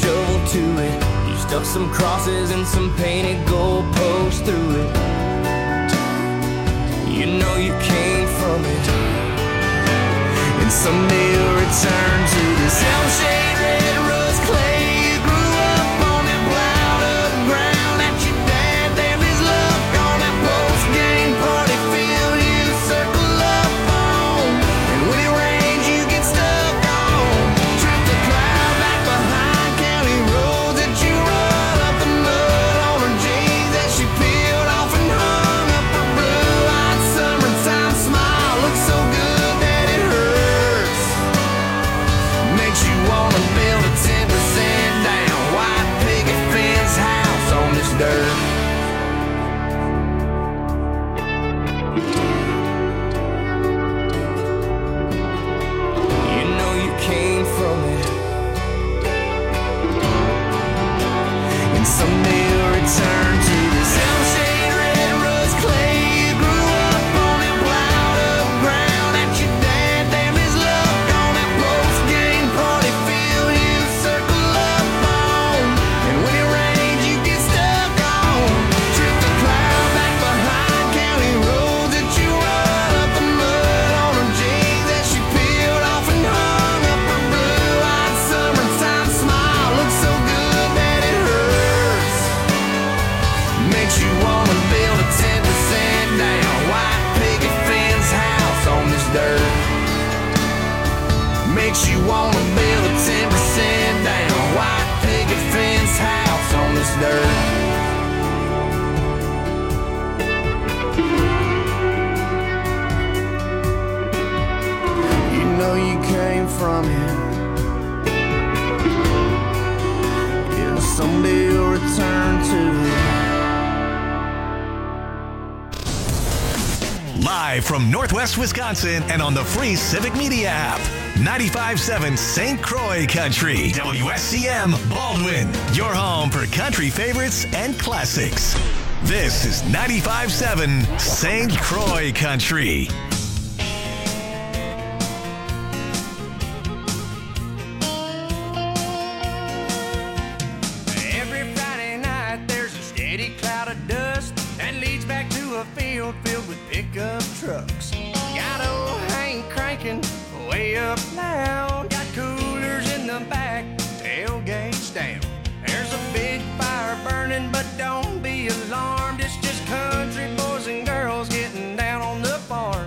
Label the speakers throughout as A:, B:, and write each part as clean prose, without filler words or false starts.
A: shovel to it. You stuck some crosses and some painted goalposts through it. You know you came from it, and someday you'll return to this Elm-shaped red rust clay. You grew up on that plowed up ground that your dad damned his luck on that post-game party field you circle up on. And when it rains you get stuck on. Trip the cloud back behind county roads that you run up the mud on her jeans that she peeled off and hung up her blue-eyed summertime smile. Looks so good that it hurts. Makes you wanna build a 10% down white picket fence house on this dirt. You know you came from it, and someday you'll return to this Elm-shaped red rust clay. You grew up on that plowed up ground that your dad damned his luck on that post-game party field you circle up on. And when it rains you get stuck on. Trip the cloud back behind county roads that you run up the mud on her jeans that she peeled off and hung up her blue-eyed summertime smile. Looks so good that it hurts. Makes you wanna build a 10% down white picket fence house on this dirt. Makes you wanna build a 10% down white picket fence house on this dirt. You know you came from it, yeah, someday you'll return to it.
B: Live from Northwest Wisconsin and on the free Civic Media app. 95.7 St. Croix Country. WSCM Baldwin. Your home for country favorites and classics. This is 95.7 St. Croix Country.
A: Every Friday night there's a steady cloud of dust that leads back to a field filled with pickup trucks. Got old Hank cranking way up loud. Got coolers in the back, tailgates down. There's a big fire burning, but don't be alarmed. It's just country boys and girls getting down on the farm.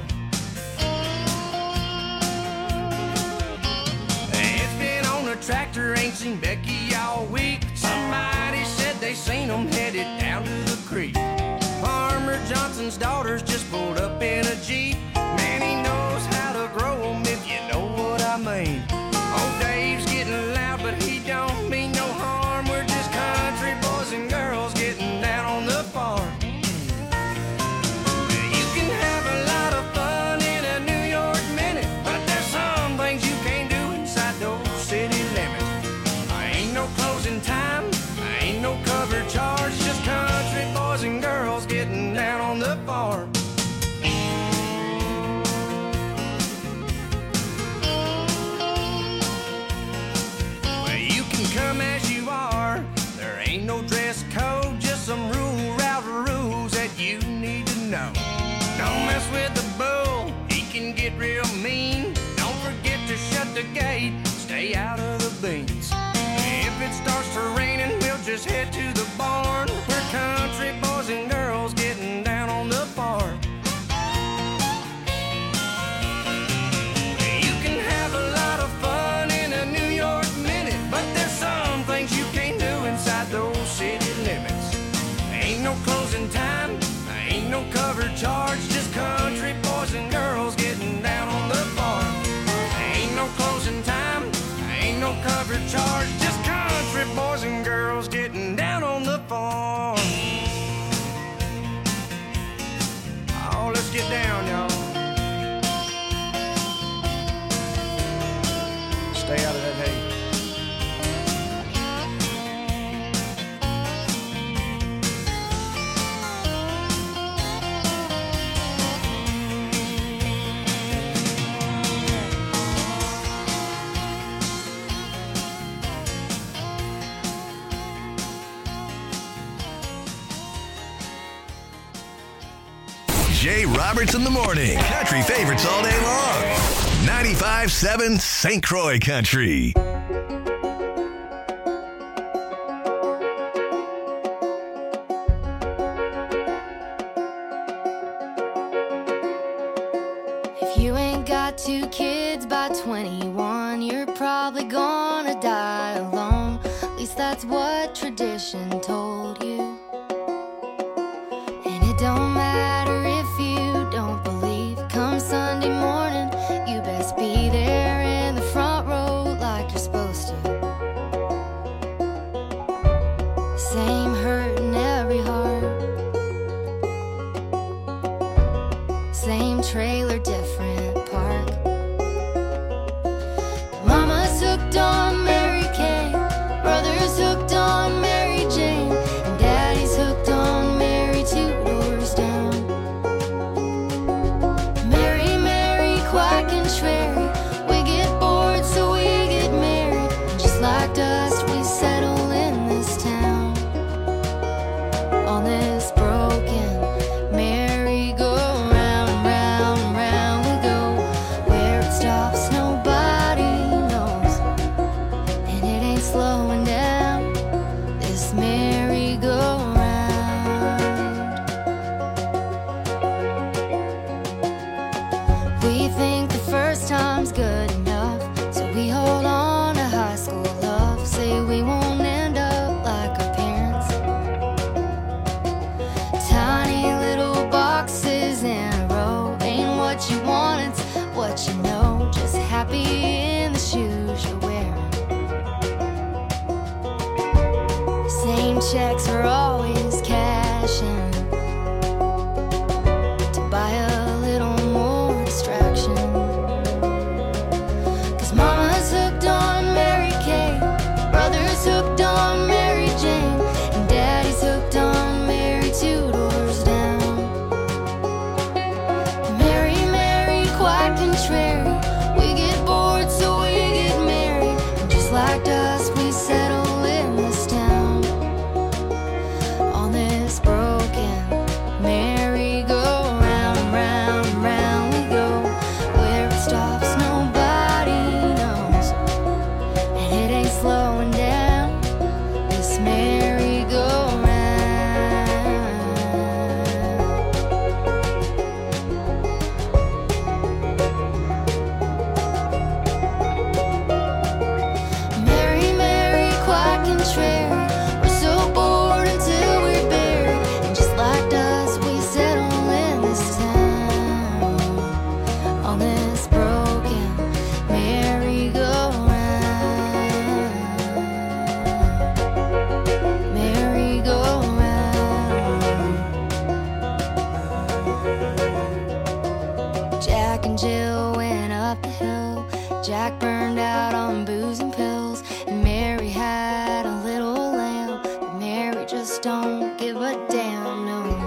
A: It's been on a tractor, ain't seen Becky all week. Somebody said they seen them headed down to the creek. Farmer Johnson's daughters just pulled up in a Jeep. Man, he knows how to grow 'em if you know what I mean. Old Dave's getting loud, but he don't mean no harm. We're just country boys and girls getting down on the farm. You can have a lot of fun in a New York minute, but there's some things you can't do inside those city limits. Ain't no closing time, ain't no cover charge, just country boys and girls getting down on the farm. Well, you can come as you are, there ain't no dress code, just some route rules that you need to know. Don't mess with the bull, he can get real mean. Don't forget to shut the gate, stay out of the beans. If it starts to raining, we'll just head to the barn. We're country boys and girls getting down on the farm. You can have a lot of fun in a New York minute, but there's some things you can't do inside those city limits. Ain't no closing time, ain't no cover charge, just country boys and girls getting down on the farm. Ain't no closing time, ain't no cover charge, just country boys and girls getting down on the farm. Oh, let's get down, y'all. Stay out of that hay.
B: Jay Roberts in the morning. Country favorites all day long. 95.7 St. Croix Country.
C: If you ain't got 2 kids by 21, you're probably gonna die alone. At least that's what tradition told you. And it don't matter if you don't believe. Come Sunday morning, you best be there in the front row like you're supposed to. Same hurt in every heart, same trailer, different park. Mama's hooked on Mary Kay, brother's hooked on Mary Jane, and daddy's hooked on Mary 2 doors down. Mary, Mary, quack and Sherry, we get bored so we get married, and just like dust we settle in this town. On this broken merry-go-round, round and round we go. Where it stops nobody knows, and it ain't slowing down, this merry-go-round. We think the first time's good enough, so we hold on to high school love. Say we won't end up like our parents, tiny little boxes in a row. Ain't what you want, it's what you know. Just happy in the shoes you're wearing. Same checks are always cashing to buy a little more distraction. 'Cause mama's hooked on Mary Kay, brother's hooked on Mary Jane, and daddy's hooked on Mary 2 doors down. Mary, Mary, quack and Sherry, we get bored so we get married, and just like dust we settle in this town. On this broken merry-go-round, round and round we go. Where it stops nobody knows, and it ain't slowing down, this merry-go-round. Mary, Mary, quack and Sherry, we're so bored until we're buried, and just like dust we settle in this town. On this broken merry-go-round, merry-go-round. Jack and Jill went up the hill. Jack burned out on booze and pills, and Mary had a little lamb, but Mary just don't give a damn no more.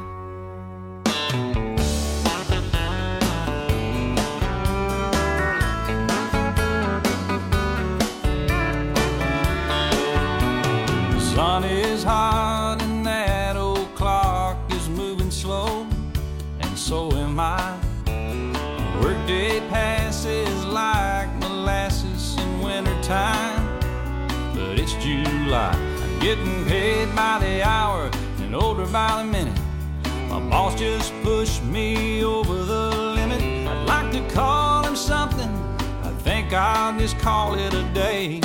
D: The sun is hot and that old clock is moving slow, and so am I. Workday passes like molasses in wintertime, but it's July. I'm getting paid by the hour and older by the minute. My boss just pushed me over the limit. I'd like to call him something, I think I'll just call it a day.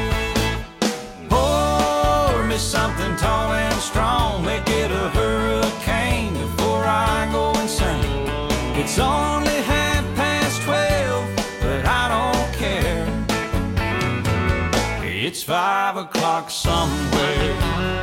D: Pour me something tall and strong, make it a hurricane before I go insane. It's only 12:30, but I don't care. It's 5 o'clock somewhere.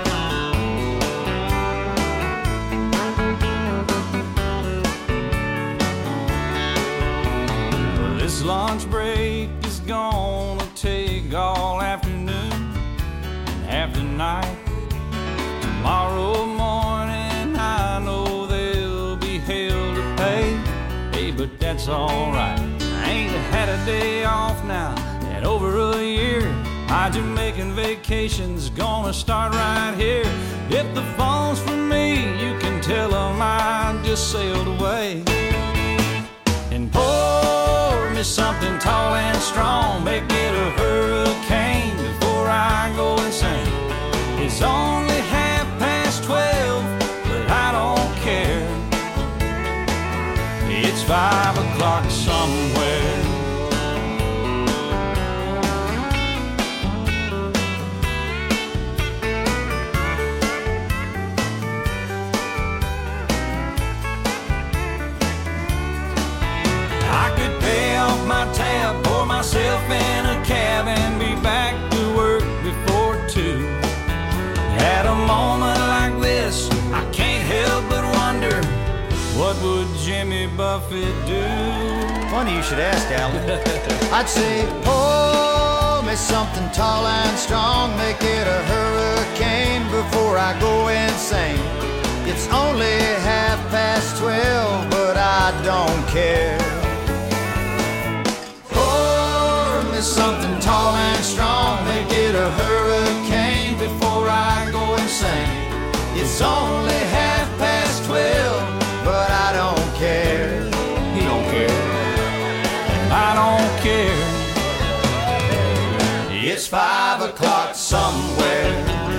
D: This lunch break is gonna take all afternoon and half the night. Tomorrow morning I know there'll be hell to pay. Hey, but that's alright. I ain't had a day off now in over a year. My Jamaican vacation's gonna start right here. If the phone's for me, you can tell 'em I just sailed away. And pour me something tall and strong, make it a hurricane before I go insane. It's only 12:30, but I don't care. It's 5 o'clock somewhere. I could pay off my tab, pour myself in a cab, and be back to work before 2. At a moment like this, I can't help but wonder, what would Jimmy Buffett do?
E: Funny you should ask, Alan. I'd say, pour me something tall and strong, make it a hurricane before I go insane. It's only 12:30, but I don't care. Pour me something tall and strong, make it a hurricane before I go insane. It's only 12:30, but I don't care.
D: He don't care. I don't care.
E: It's 5 o'clock somewhere.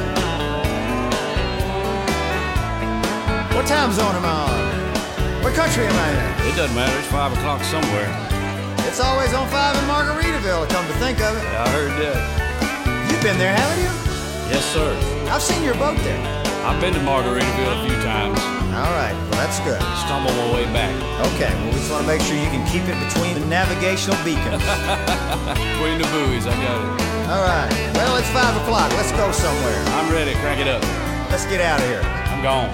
E: What time zone am I on? What country am I in?
D: It doesn't matter, it's 5 o'clock somewhere.
E: It's always on 5 in Margaritaville, come to think of it.
D: I heard that.
E: You've been there, haven't you?
D: Yes, sir.
E: I've seen your boat there.
D: I've been to Margaritaville a few times.
E: All right, well, that's good.
D: Stumbled my way back.
E: Okay, well, we just want to make sure you can keep it between the navigational beacons.
D: Between the buoys, I got it.
E: All right, well, it's 5 o'clock. Let's go somewhere.
D: I'm ready, crank it up.
E: Let's get out of here.
D: I'm gone.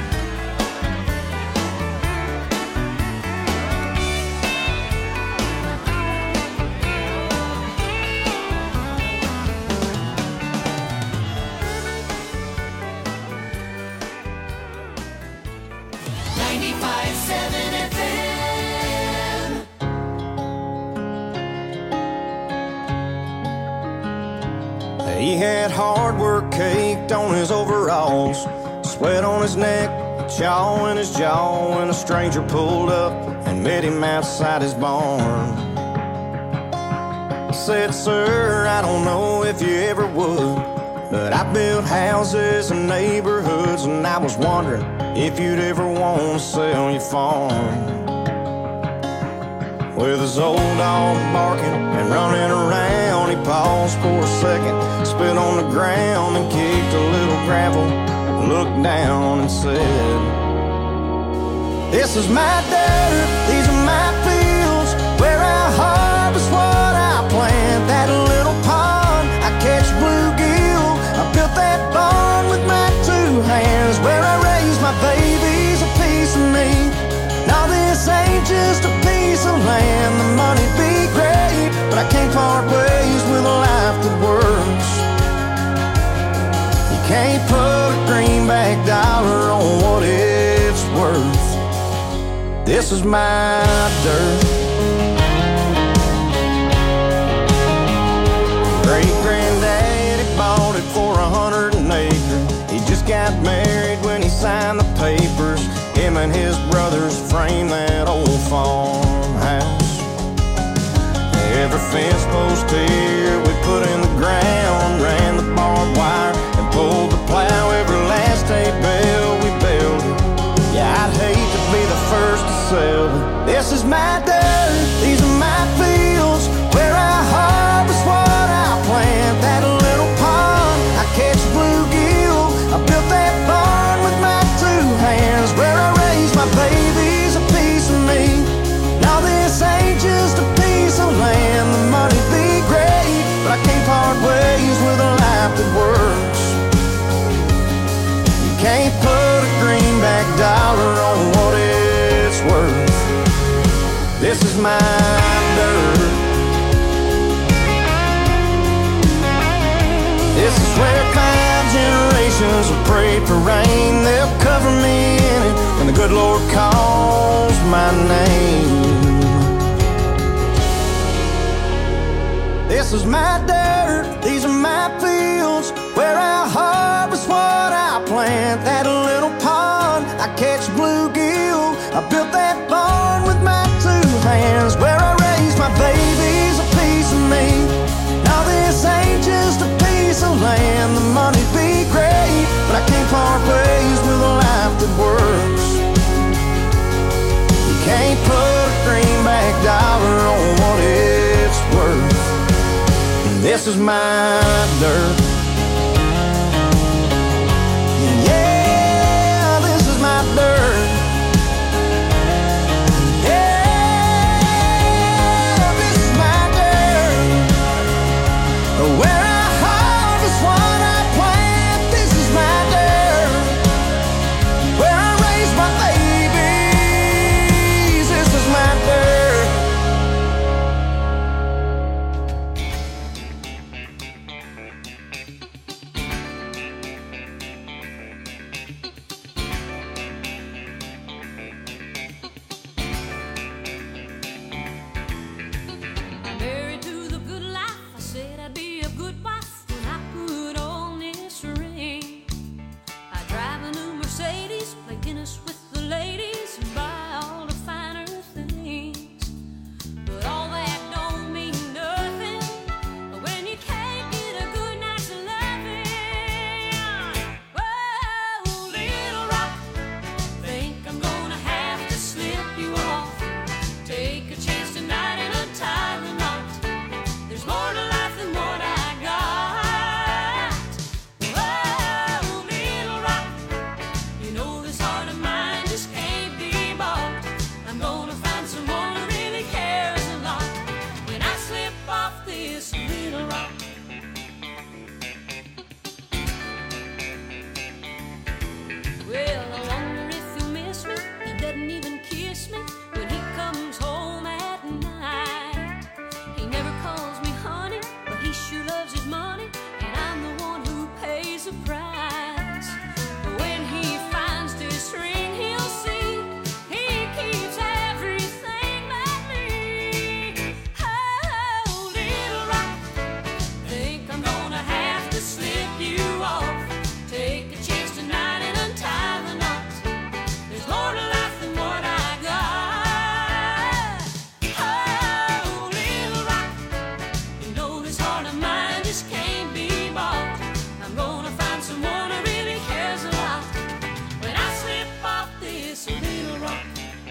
F: He had hard work caked on his overalls, sweat on his neck, chaw in his jaw, when a stranger pulled up and met him outside his barn. He said, "Sir, I don't know if you ever would, but I built houses and neighborhoods, and I was wondering if you'd ever want to sell your farm." With his old dog barking and running around, he paused for a second, spit on the ground and kicked a little gravel, looked down and said, "This is my dirt, these are my fields, where I harvest what I plant. That little pond, I catch bluegill, I built that barn with my 2 hands, where I raise my babies, a piece of me. Now this ain't just a piece of land, the money'd be great, but I can't part ways with a life that works. You can't put a greenback dollar on what it's worth. This is my dirt." Great-granddaddy bought it for 100 an acre. He just got married when he signed the papers. Him and his brothers framed that old farmhouse. Every fence post here we put in the ground, ran the barbed wire and pulled the plow. Every last hay bale we built it. Yeah, I'd hate to be the first to sell it. This is my dirt, these are my fields, where I harvest what I plant. That little pond, I catch bluegill, I built that barn with my 2 hands, where I raise my babies, a piece of me. Now this ain't just a piece of land, the money'd be great, but I can't part ways with a life that works. You can't put a greenback dollar on what it's worth. This is my dirt. This is where 5 generations have prayed for rain. They'll cover me in it when the good Lord calls my name. This is my dirt, these are my fields, where I harvest what I plant. That little pond, I catch this is my dirt. Yeah, this is my dirt. Yeah, this is my dirt. Where I harvest what I plant, this is my dirt. Where I raise my babies, this is my dirt.
G: Married to the good life, I said I'd be a good wife when I put on this ring. I drive a new Mercedes, play tennis with the ladies, and buy all the finer things. But all that don't mean nothing when you can't get a good night's loving. Whoa, little rock, think I'm gonna have to slip you off. Take a chance tonight and untie the knot. There's more to life than what I got. Whoa, little rock, you know this heart of mine just can't be bought. I'm gonna find someone who really cares a lot when I slip off this little rock. Well, I wonder if he'll miss me. He doesn't even kiss me when he comes home at night. He never calls me honey, but he sure loves his money, and I'm the one who pays the price. When he finds this ring, he'll see he keeps everything but me. Oh, little rock, think I'm gonna have to slip you off. Take a chance tonight and untie the knot. There's more to life than what I got. Oh, little rock, you know this heart of mine just can't be bought. I'm gonna find someone who really cares a lot when I slip off this little rock.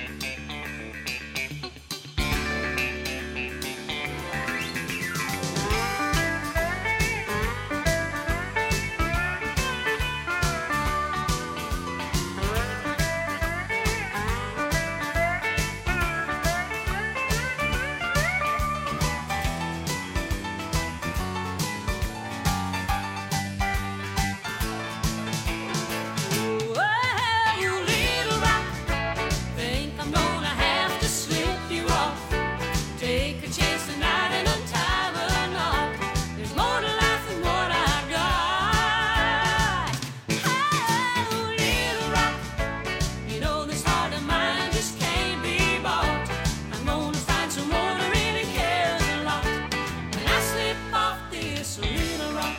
G: Whoa, little rock, think I'm gonna have to slip you off. Take a chance tonight and untie the knot. There's more to life than what I got. Oh, little rock, you know this heart of mine just can't be bought. I'm gonna find someone who really cares a lot when I slip off this little rock.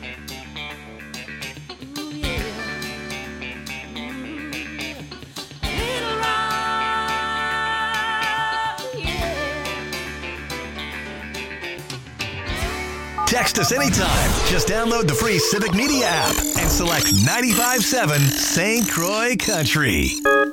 G: Ooh, yeah. Little rock, yeah.
B: Text us anytime. Just download the free Civic Media app and select 95.7 St. Croix Country.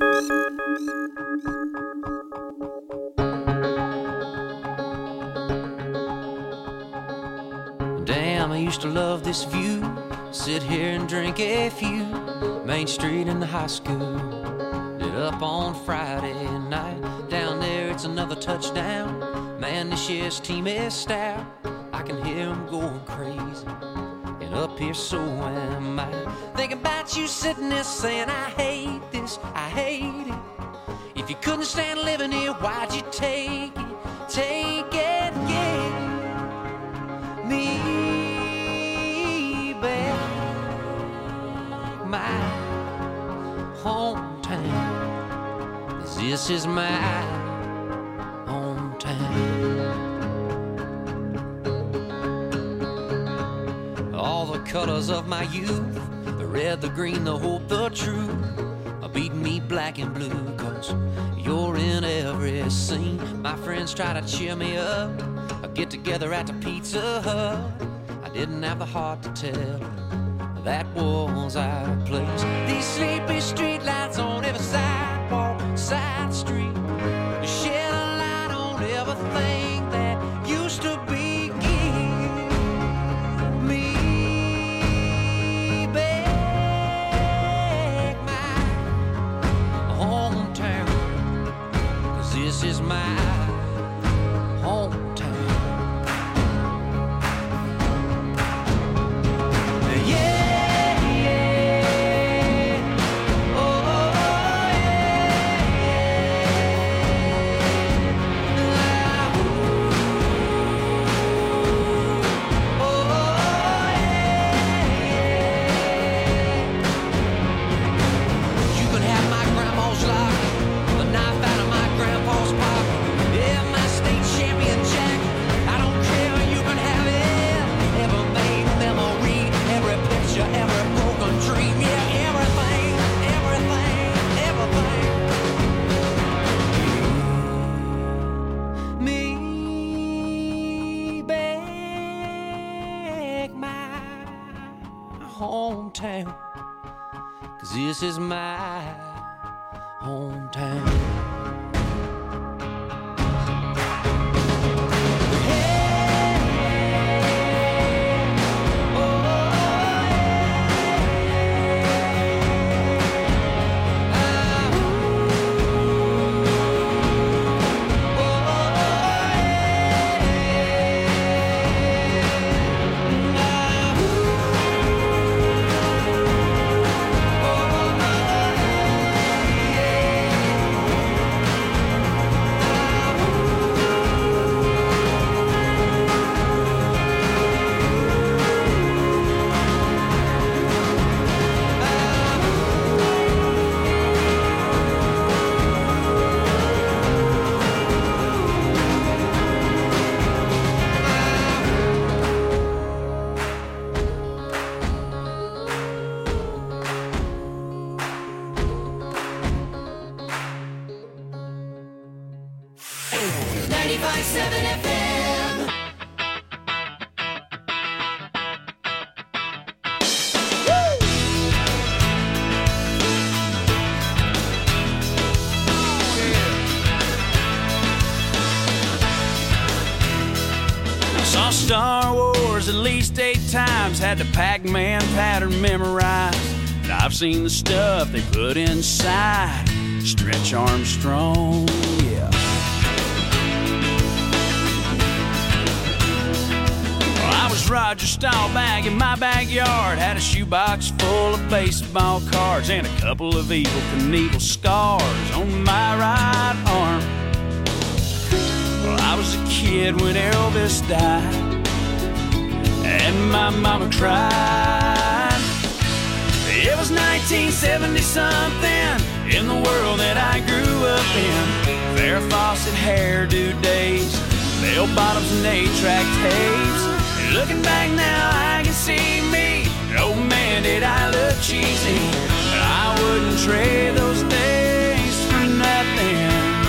H: Damn, I used to love this view. Sit here and drink a few. Main Street in the high school. Lit up on Friday night. Down there, it's another touchdown. Man, this year's team is stout. I can hear them going crazy. And up here, so am I. Thinking about you sitting there saying, I hate this, I hate it. If you couldn't stand living here, why'd you take it? Take it, get me back. My hometown. This is my hometown. All the colors of my youth, the red, the green, the hope, the truth, are beating me black and blue, 'cause you're in every scene. My friends try to cheer me up, I get together at the Pizza Hut. I didn't have the heart to tell her that was our place. These sleepy street lights on every sidewalk, side street, shed a light on everything that used to be here. hometown, 'cause this is my hometown.
D: Star Wars at least 8 times, had the Pac-Man pattern memorized. And I've seen the stuff they put inside Stretch Armstrong, yeah. Well, I was Roger Staubach in my backyard, had a shoebox full of baseball cards and a couple of Evel Knievel scars on my right arm. Well, I was a kid when Elvis died, and my mama cried. It was 1970-something in the world that I grew up in. Farrah Fawcett hairdo days, bell bottoms and 8-track tapes. And looking back now, I can see me. Oh man, did I look cheesy. But I wouldn't trade those days for nothing.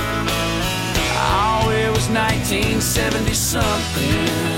D: Oh, it was 1970-something.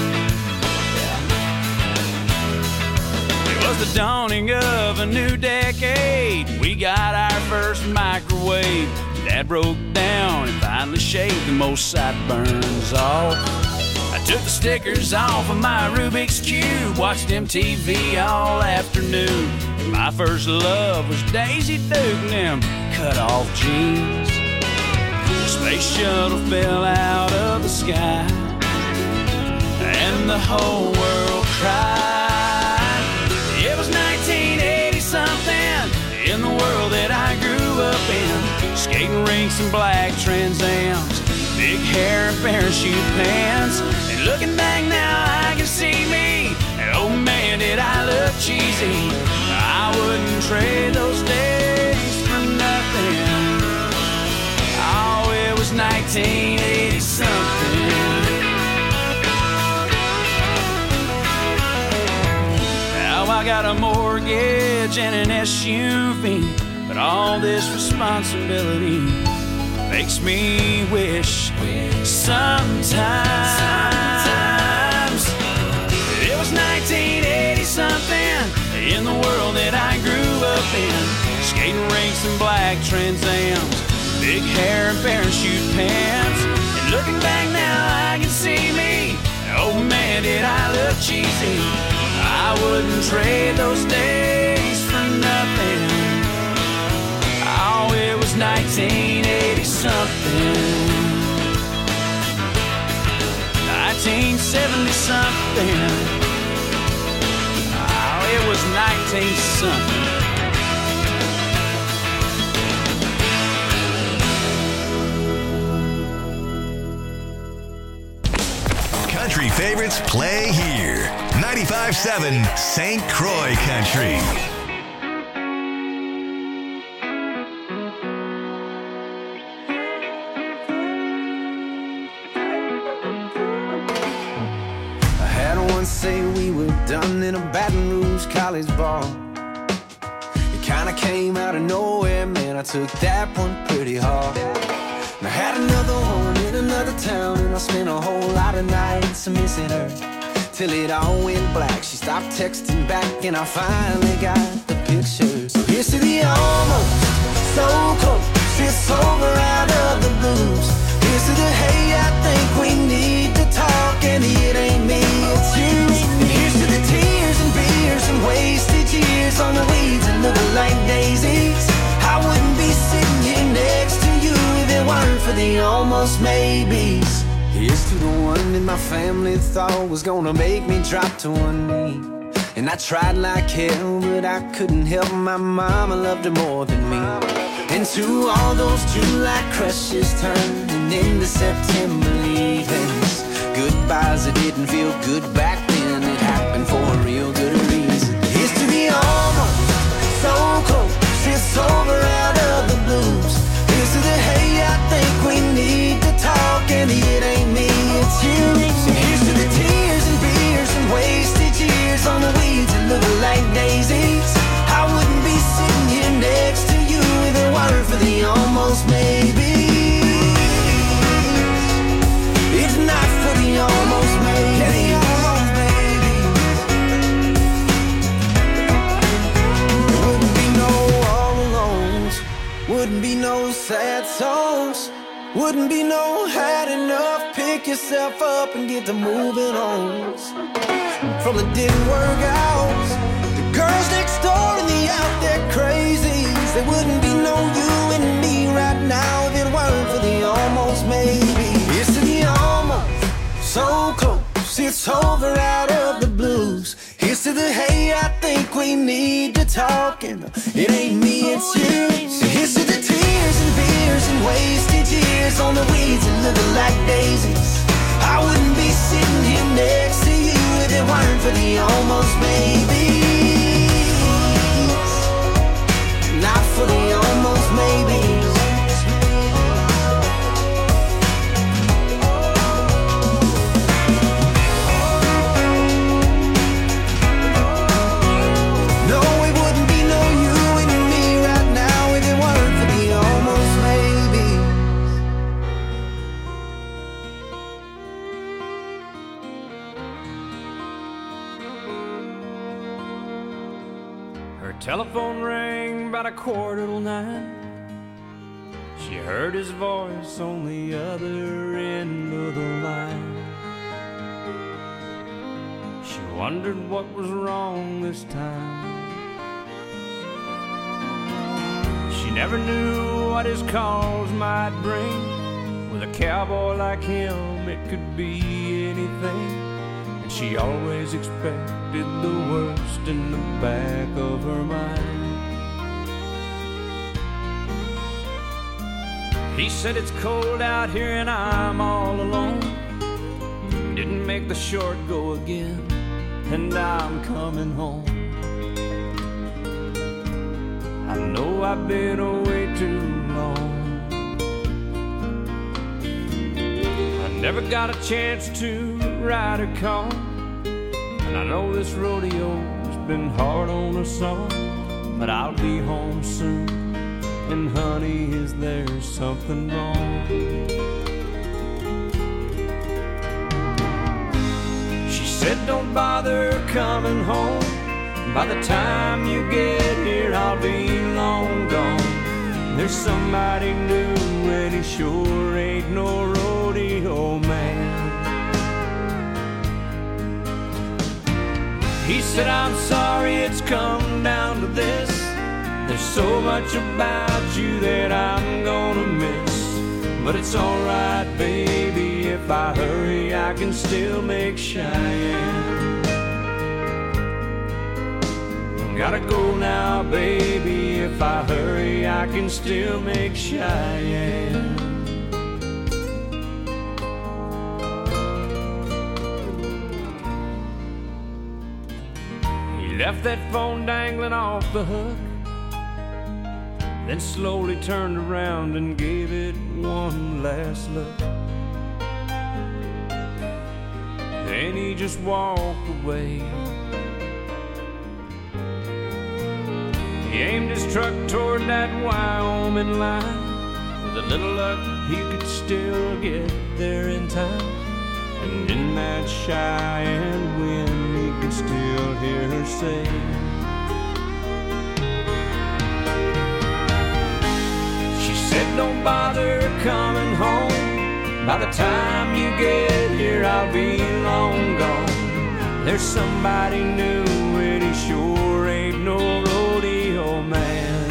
D: It was the dawning of a new decade. We got our first microwave. Dad broke down and finally shaved the most sideburns off. I took the stickers off of my Rubik's Cube, watched MTV all afternoon. My first love was Daisy Duke and them cut-off jeans. The space shuttle fell out of the sky, and the whole world cried. It was 1980-something in the world that I grew up in. Skating rinks and black Trans Ams, big hair and parachute pants. And looking back now, I can see me. And oh man, did I look cheesy. I wouldn't trade those days for nothing. Oh, it was 1980-something. Now I got a mortgage and an SUV, but all this responsibility makes me wish sometimes it was 1980-something in the world that I grew up in. Skating rinks and black Trans Ams, big hair and parachute pants. And looking back now, I can see me. Oh man, did I look cheesy. I wouldn't trade those days for nothing. Oh, it was 1980-something. 1970-something. Oh, it was 19-something.
B: Country favorites play here. 95.7 St. Croix Country.
A: I had one say we were done in a Baton Rouge college bar. It kinda came out of nowhere, man, I took that one pretty hard. And I had another one in another town, and I spent a whole lot of nights missing her. till it all went black. She stopped texting back and I finally got the picture. So here's to the almost, so close, it's over out of the blues. Here's to the hey, I think we need to talk, and it ain't me, it's you. And here's to the tears and beers and wasted years on the weeds and looking like daisies. I wouldn't be sitting here next to you if it weren't for the almost maybes. Here's to the one that my family thought was gonna make me drop to one knee. And I tried like hell, but I couldn't help my mama loved her more than me. And to all those July crushes turning into September leavings, goodbyes that didn't feel good back then, it happened for a real good reason. Here's to the almost, so close, it's over out of the blues. Here's to the hey, I think we need to talk, and it ain't me, it's you. And here's to the tears and beers and wasted years on the weeds that look like daisies. I wouldn't be sitting here next to you if it weren't for the almost maybes. If not for the almost maybes. There wouldn't be no all alones, wouldn't be no sad songs, wouldn't be no had enough, pick yourself up and get to moving on. From the didn't work out, the girls next door and the out there crazies. There wouldn't be no you and me right now if it weren't for the almost maybe. It's to the almost, so close, it's over out of the blues. Here's to the hey, I think we need to talk, and it ain't me, it's you. So here's to the tears and beers and wasted years on the weeds and looking like daisies. I wouldn't be sitting here next to you if it weren't for the almost maybes. Not for the almost maybes. No, it wouldn't be no you and me right now if it weren't for the almost maybes.
D: Her telephone rang about 9:15. She heard his voice on the other end of the line. She wondered what was wrong this time. She never knew what his calls might bring. With a cowboy like him, it could be anything. And she always expected the worst in the back of her mind. He said it's cold out here and I'm all alone. Didn't make the short go again, and I'm coming home. I know I've been away too long. I never got a chance to ride or call, and I know this rodeo's been hard on us all. But I'll be home soon, and honey, is there something wrong? She said don't bother coming home. By the time you get here, I'll be long gone. There's somebody new, and he sure ain't no rodeo man. He said I'm sorry it's come down to this. There's so much about you that I'm gonna miss. But it's alright, baby, if I hurry, I can still make Cheyenne. Gotta go now, baby, if I hurry, I can still make Cheyenne. He left that phone dangling off the hook, then slowly turned around and gave it one last look. Then he just walked away. He aimed his truck toward that Wyoming line. With a little luck, he could still get there in time. And in that Cheyenne wind, he could still hear her say, she said, don't bother coming home. By the time you get here, I'll be long gone. There's somebody new, and he sure ain't no rodeo man.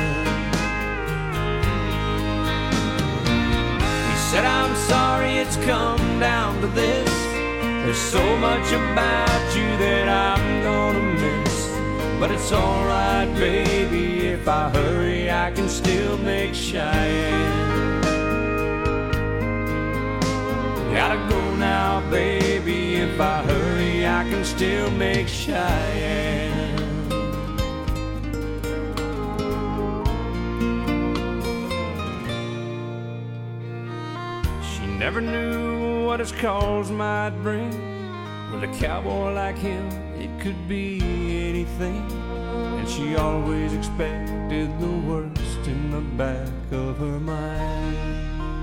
D: He said, I'm sorry it's come down to this. There's so much about you that I'm gonna miss. But it's alright, baby, if I hurry, I can still make Cheyenne. Gotta go now, baby, if I hurry, I can still make Cheyenne. She never knew what his cause might bring. With a cowboy like him, it could be anything. And she always expected the worst in the back of her mind.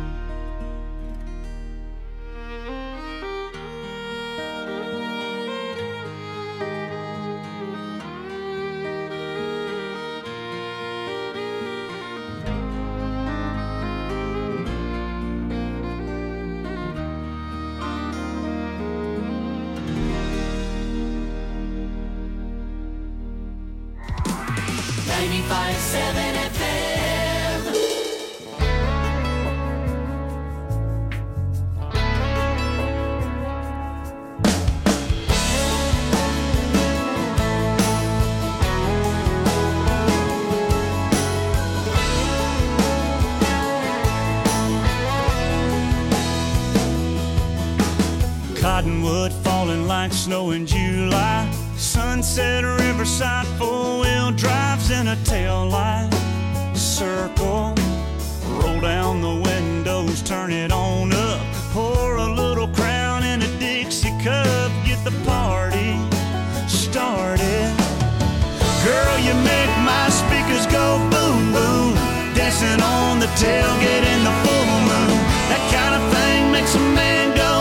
I: Cottonwood falling like snow in July. Sunset Riverside, four-wheel drives in a tail light. Circle, roll down the windows, turn it on up. Pour a little Crown in a Dixie cup, get the party started. Girl, you make my speakers go boom, boom. Dancing on the tailgate in the full moon. That kind of thing makes a man go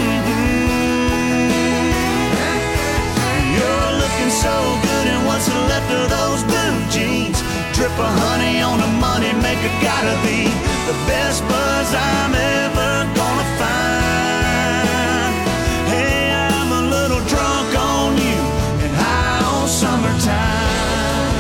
I: so good, and what's left of those blue jeans? Drip of honey on the money maker, gotta be the best buzz I'm ever gonna find. Hey, I'm a little drunk on you and high on summertime.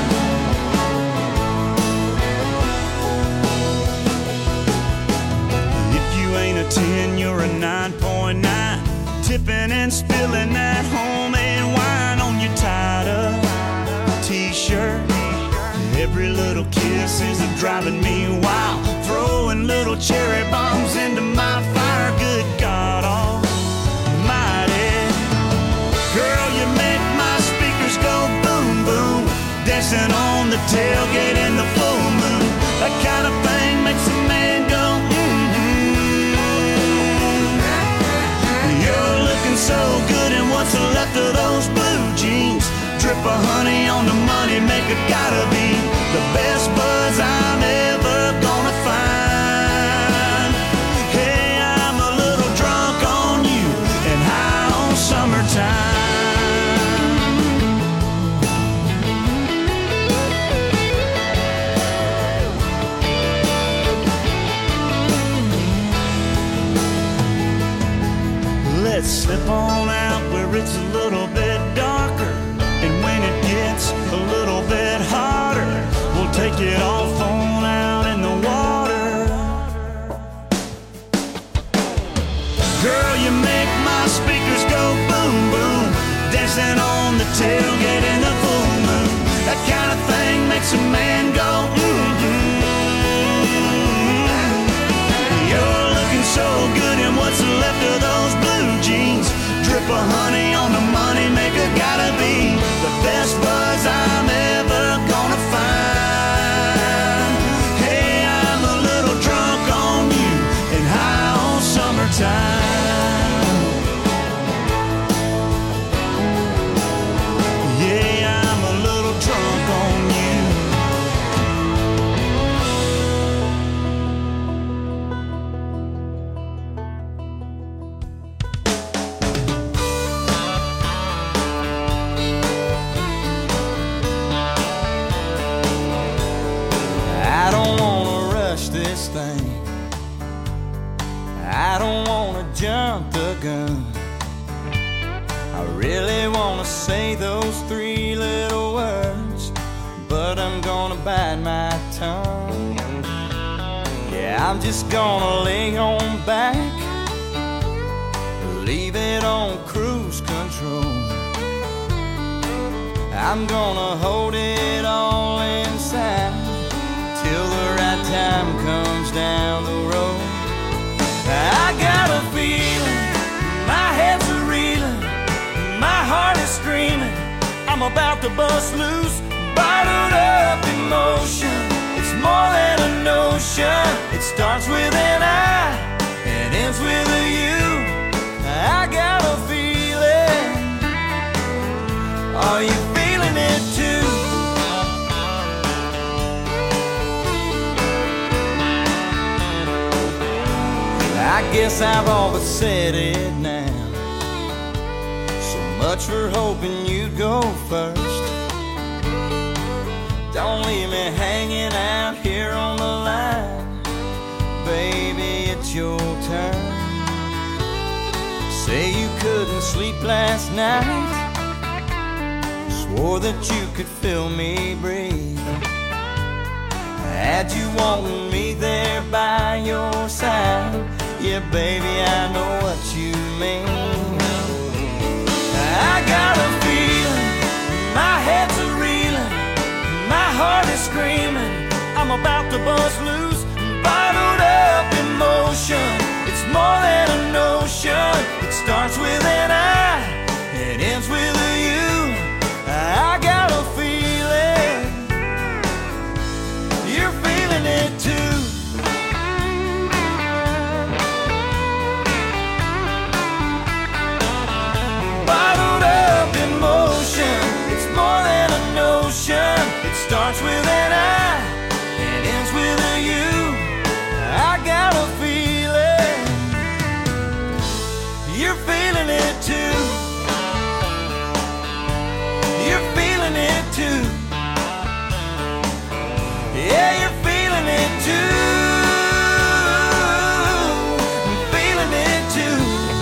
I: If you ain't a 10, you're a 9.9. Tipping and spilling that homemade wine on your tied-up t-shirt. Every little kiss is driving me wild. Throwing little cherry bombs into my fire. Good God almighty. Girl, you make my speakers go boom, boom. Dancing on the tailgate in the full moon. That kind of thing makes a man go You're looking so good, and what's left of those blue jeans? Drip of honey on the money maker, gotta be the best buzz I'm ever gonna find. Hey, I'm a little drunk on you and high on summertime. Let's slip on out where it's a little bit darker. And when it gets a little bit hotter, we'll take it off on out in the water. Girl, you make my speakers go boom, boom. Dancing on the tailgate in the full moon. That kind of thing makes a man go You're looking so good, and what's left of those blue jeans? Drip of honey on the money maker, gotta be the best buzz I'm ever gonna find. Hey, I'm a little drunk on you and high on summertime. Yeah, I'm a little drunk on you.
F: say those three little words, but I'm gonna bite my tongue. Yeah, I'm just gonna lay on back, leave it on cruise control. I'm gonna hold it all inside till the right time comes down the road. I got a feeling, my head's a reeling, my heart is screaming, I'm about to bust loose, bottled up emotion. It's more than a notion. It starts with an I and ends with a you. I got a feeling. Are you feeling it too? I guess I've all but said it now. So much for hoping you'd go first. Don't leave me hanging out here on the line. Baby, it's your turn. Say you couldn't sleep last night, swore that you could feel me breathe. Had you wanting me there by your side. Yeah, baby, I know what you mean. I got a feeling, my head's a reeling, my heart is screaming, I'm about to bust loose, bottled up emotion. It's more than a notion. It starts with an I, it ends with a you. I got a feeling, you're feeling it too. Bottled up emotion, it's more than a notion. It starts with an I, it ends with a you. I got a feeling, you're feeling it too. You're feeling it too. Yeah, you're feeling it too. I'm feeling it too.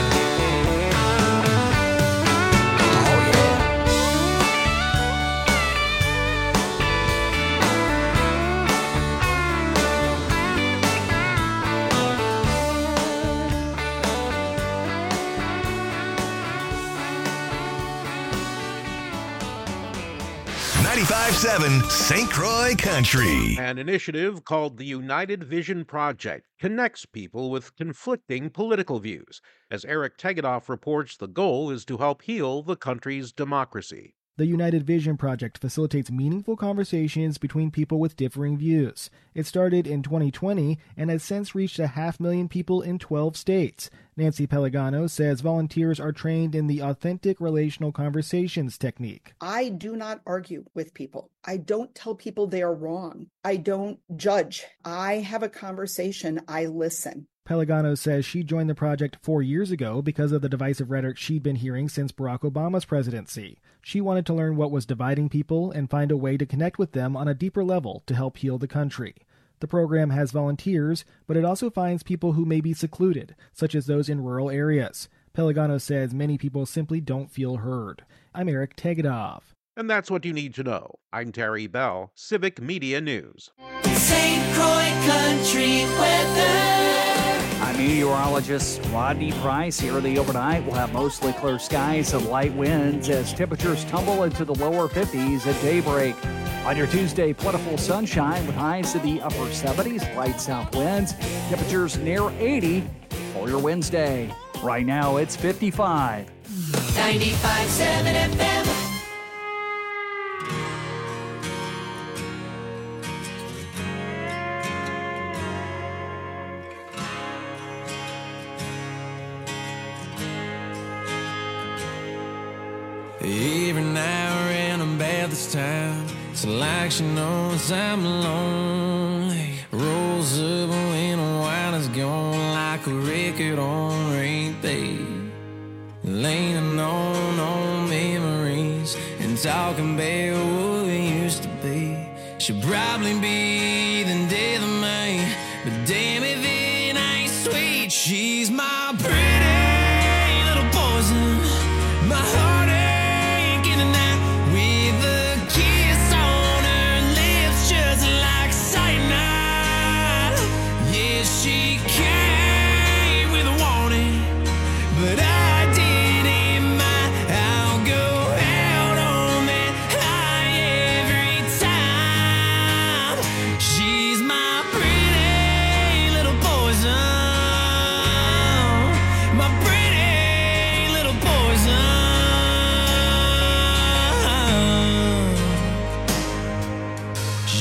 B: .7 St. Croix Country.
J: An initiative called the United Vision Project connects people with conflicting political views. As Eric Tegedoff reports, the goal is to help heal the country's democracy.
K: The United Vision Project facilitates meaningful conversations between people with differing views. It started in 2020 and has since reached 500,000 people in 12 states. Nancy Pellegano says volunteers are trained in the authentic relational conversations technique.
L: I do not argue with people. I don't tell people they are wrong. I don't judge. I have a conversation. I listen.
K: Pellegano says she joined the project 4 years ago because of the divisive rhetoric she'd been hearing since Barack Obama's presidency. She wanted to learn what was dividing people and find a way to connect with them on a deeper level to help heal the country. The program has volunteers, but it also finds people who may be secluded, such as those in rural areas. Pellegano says many people simply don't feel heard. I'm Eric Tegedoff.
J: And that's what you need to know. I'm Terry Bell, Civic Media News.
A: St. Croix Country weather.
M: I'm meteorologist Rodney Price. Here early overnight, we'll have mostly clear skies and light winds as temperatures tumble into the lower 50s at daybreak. On your Tuesday, plentiful sunshine with highs in the upper 70s, light south winds, temperatures near 80 for your Wednesday. Right now, it's 55.
A: 95.7 FM.
N: Every now and I'm bad this time. It's like she knows I'm lonely. Rolls up when the wine is gone like a record on repeat. Leaning on memories and talking about what we used to be. She'll probably be the death of me, but damn if it ain't sweet. She's my pretty little poison. My heart ain't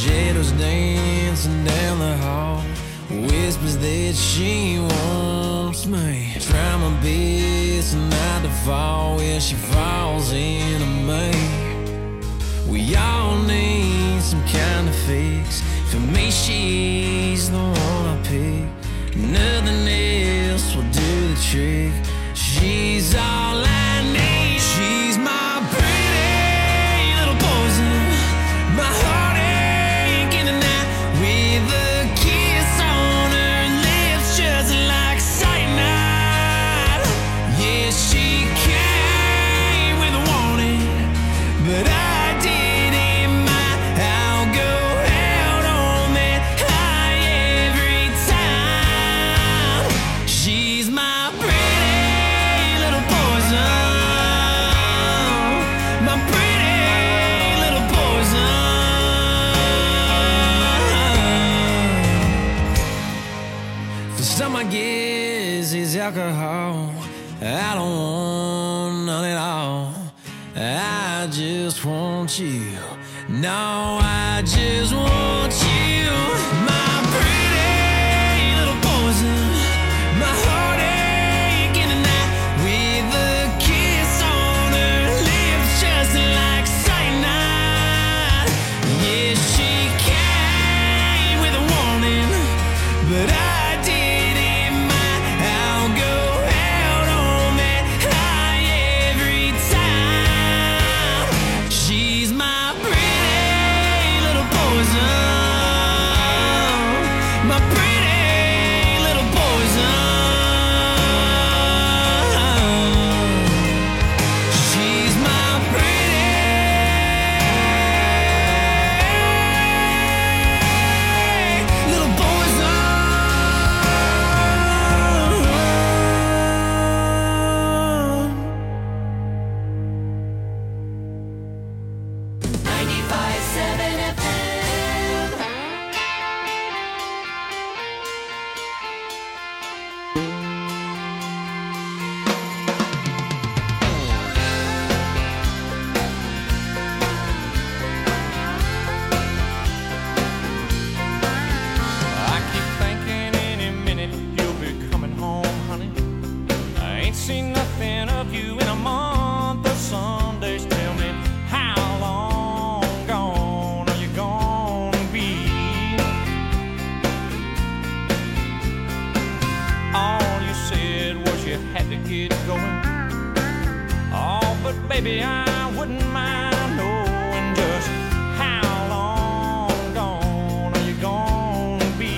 N: shadows dancing down the hall, whispers that she wants me. Try my best not to fall where she falls into me. We all need some kind of fix. For me, she's the one I pick. Nothing else will do the trick. She's all I need. She's my pretty little poison, my heartache in the night, with a kiss on her lips just like cyanide. Yeah, she came with a warning, but I didn't mind. I'll go out on that high every time. She's my pretty little poison, my pretty little poison. For some, I guess it's alcohol. I don't want none at all. I just want you. No, I just want you. My pretty little poison, my heartache in the night, with a kiss on her lips just like cyanide. Yeah, she came with a warning, but I didn't mind. I'll go out on that high every time. She's my pretty little poison, my pretty little poison. She's my pretty little poison.
A: 95.7 FM.
D: I keep thinking any minute you'll be coming home, honey. I ain't seen nothing of you in a month of Sundays. Tell me, how long gone are you gonna be? All you said was you had to get going. Oh, but baby, I wouldn't mind knowing just how long gone are you gonna be?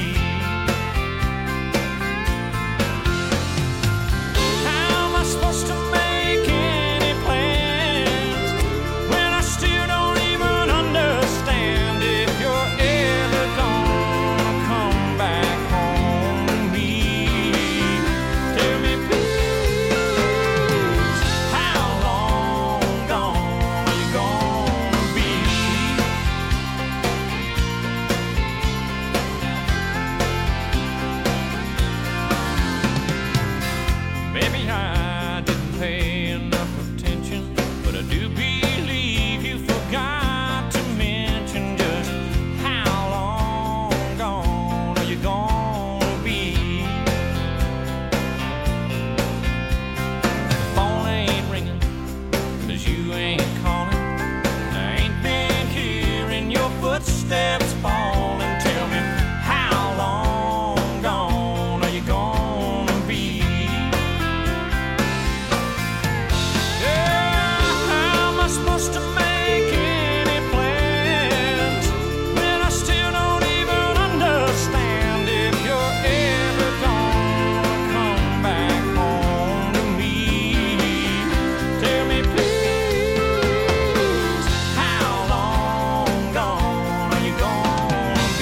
D: How am I supposed to make any plans when I still don't even understand if you're ever gonna come back home to me? Tell me, please, how long gone are you gonna be? Maybe I didn't pay enough attention, but I do believe you forgot to mention just how long gone are you gonna be? Phone ain't ringing, 'cause you ain't calling. I ain't been hearing your footsteps falling. Tell me, how long gone are you gonna be? Yeah, how am I supposed to make any plans when I still don't even understand if you're ever gonna come back home to me? Tell me, please, how long gone are you gonna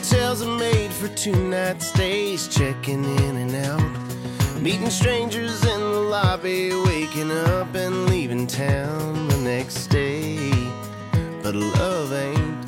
F: Hotels are made for 2-night stays, checking in and out, meeting strangers in the lobby, waking up and leaving town the next day. But love ain't.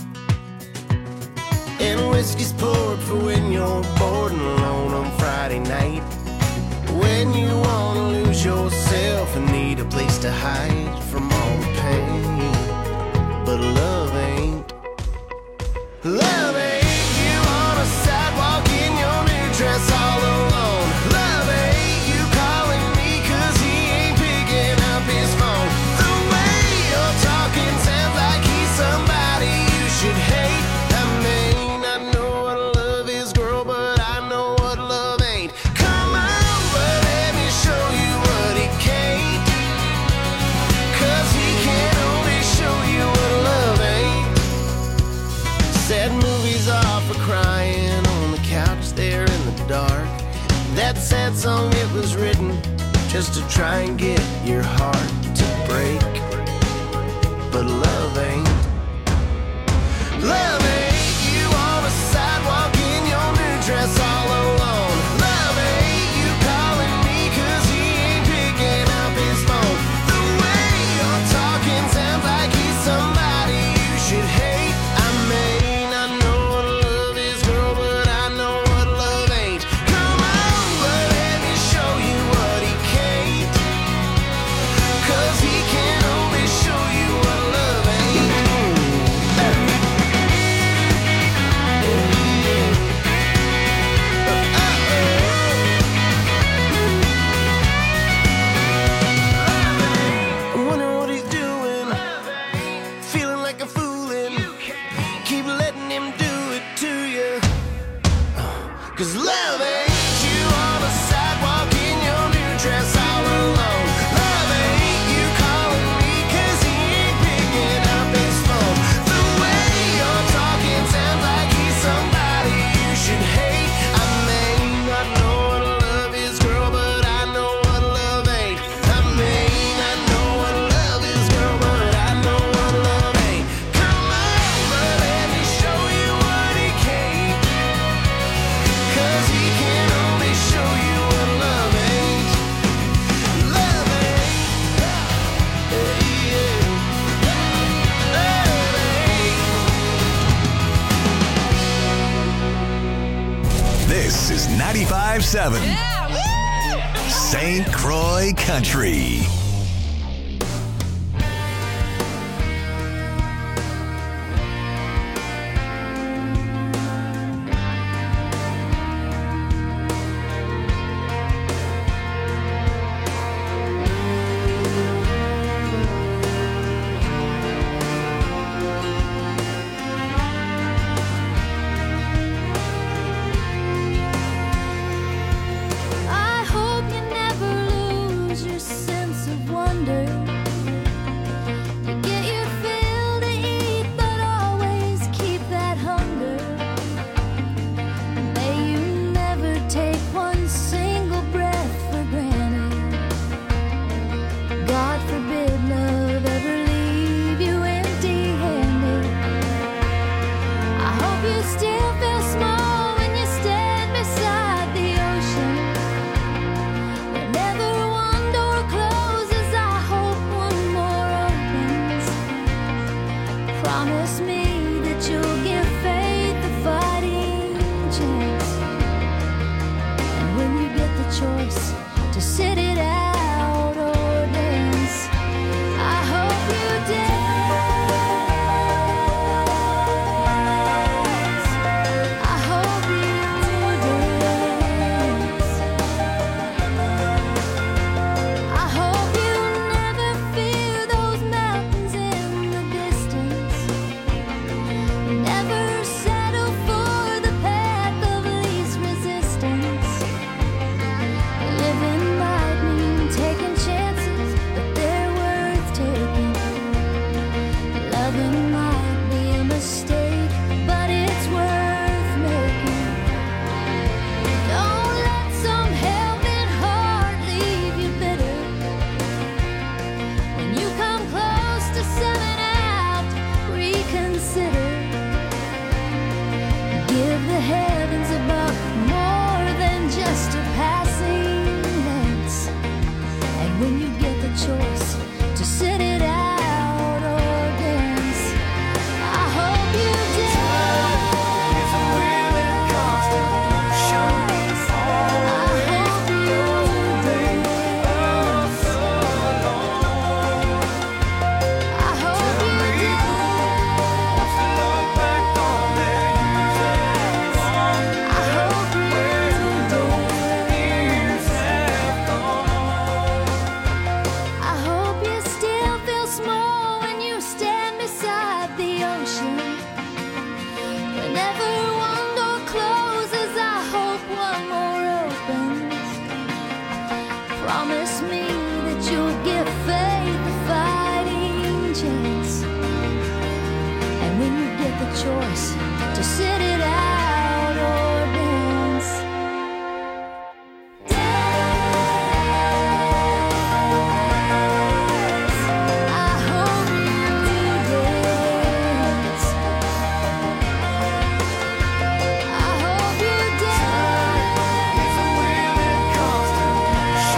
F: And whiskey's poured for when you're bored and alone on Friday night, when you wanna lose yourself and need a place to hide from all the pain. But love ain't. Love ain't you on a sidewalk in your new dress all alone. Love ain't you calling me 'cause he ain't picking up his phone. The way you're talking sounds like he's somebody you should hate. I may not know what love is, girl, but I know what love ain't. Come on, but let me show you what he can't, 'cause he can only show you what love ain't. Sad movies are for crying on the couch there in the dark. That sad song, it was written just to try and get your heart to break. But love ain't. Love ain't you on a sidewalk in your new dress all alone. Love ain't you calling me 'cause he ain't picking up his phone. The way you're talking sounds like he's somebody you should hate. I may not know what love is, girl, but I know what love ain't. Come on, but let me show you what he can't, 'cause he can only show you what love ain't. I wonder what he's doing, feeling like a foolin'. Keep letting him do it to you, 'cause love ain't you on a sidewalk in your new dress all alone. Love ain't you calling me 'cause he ain't picking up his phone. The way you're talking sounds like he's somebody you should hate. I may not know what love is, girl, but I know what love ain't. I may not know what love is, girl, but I know what love ain't. Come on, but let me show you what he can't, 'cause he can only show you what love ain't. Love ain't.
B: This is 95.7 St. Croix Country.
C: I hope you never lose your sense of when you get the choice to sit it out or dance, I hope you dance. I hope you dance. I hope you I hope you still feel small when you stand beside the ocean. Whenever one door closes, I hope one more opens. Promise me that you'll give faith a fighting chance. And when you get the choice to sit it out or dance, I hope you dance. I hope you dance. I hope you dance.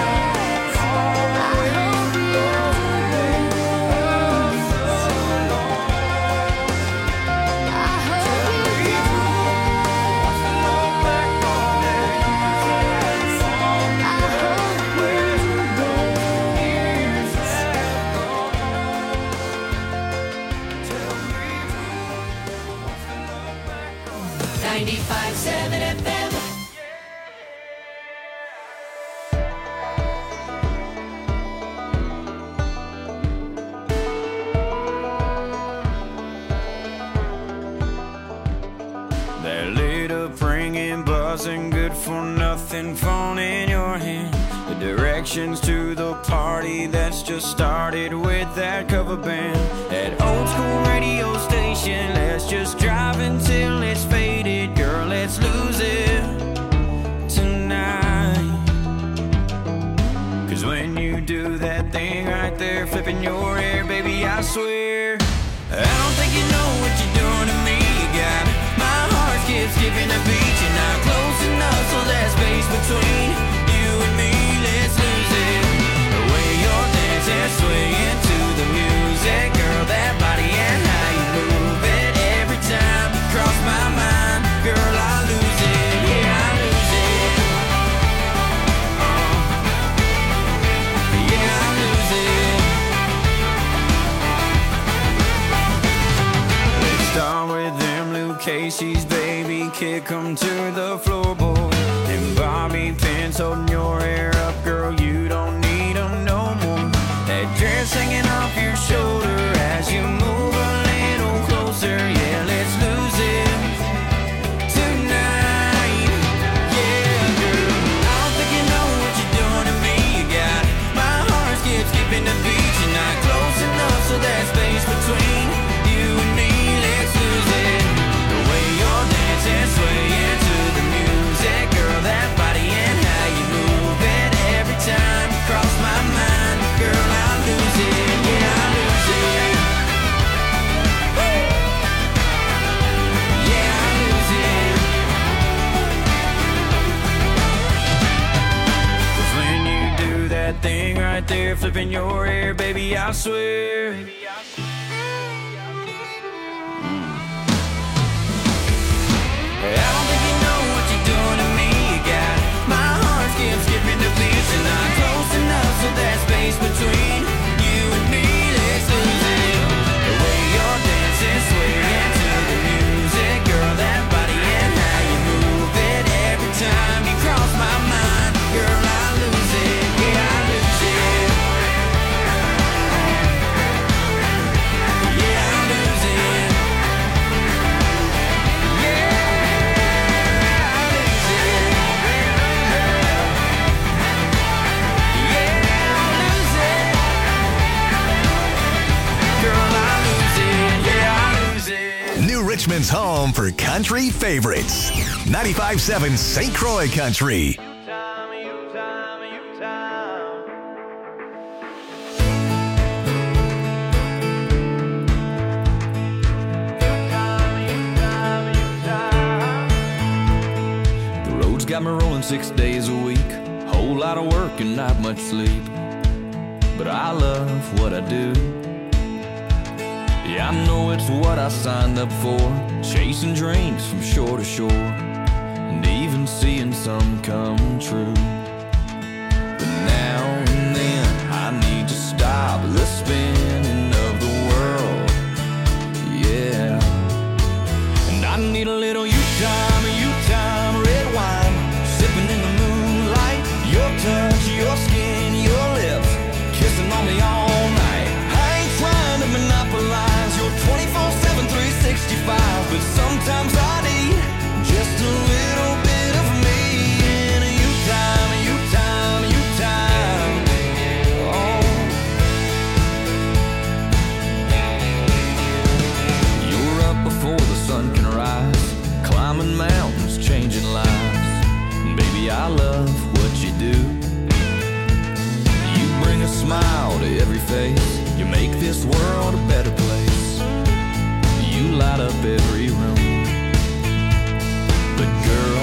N: That lit up ringing, buzzing, good for nothing phone in your hand. The directions to the party that's just started with that cover band. That old school radio station, let's just drive until it's faded. Girl, let's lose it tonight. 'Cause when you do that thing right there, flipping your hair, baby, I swear I don't think you know what you're doing to me. You got my heart skipping a beat. You're not close enough, so that space between you and me, let's lose it. The way you're dancing, swaying to the music, girl, that body and how you move it. Every time you cross my mind, girl, I lose it. Yeah, I lose it. Yeah, I lose it. Let's start with them Luke Casey's, baby, kick 'em to the floorboard. And Bobby pins holding your hair up, girl, you don't need 'em no more. That dress hanging off your shoulder as you move a little closer. Yeah, let's lose it tonight. Yeah, girl, I don't think you know what you're doing to me. You got my heart skipping the beat. You're not close enough, so that space between you and me, let's lose it. The way you're dancing, swaying to the music, girl, that body and how you move it. Every time you cross my mind, girl, I lose it. Yeah, I lose it. Woo! Yeah, I lose it. 'Cause when you do that thing right there, flipping your hair, baby, I swear. I don't think you know what you're doing to me. You got my heart skipping the beat. You're not close enough, so that space between you and me, let's lose it. The way you're dancing, swaying to the music, girl, that body and how you move it. Every time you cross my mind, girl, I lose it. Yeah, I lose it. Yeah, I lose it.
B: New Richmond's home for country favorites. 95.7 St. Croix Country.
N: The road's got me rolling 6 days a week. Whole lot of work and not much sleep. but I love what I do. Yeah, I know it's what I signed up for, chasing dreams from shore to shore, and even seeing some come true. But now and then I need to stop the spinning of the world, yeah. And I need a little you time, red wine, sipping in the moonlight, your touch, your skin, your lips, kissing on me all night. I ain't trying to monopolize your 24/7, 365, but sometimes I need just a little bit of me and you time, you time, you time. Oh, you're up before the sun can rise, climbing mountains, changing lives. Baby, I love what you do. You bring a smile to every face, you make this world a better place. You light up every room. But girl,